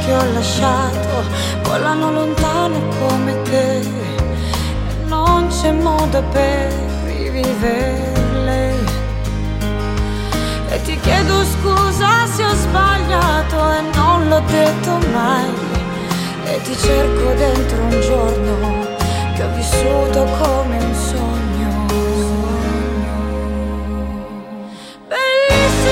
ti ho lasciato volano lontano come te e non c'è modo per riviverle. E ti chiedo scusa se ho sbagliato e non l'ho detto mai, e ti cerco dentro un giorno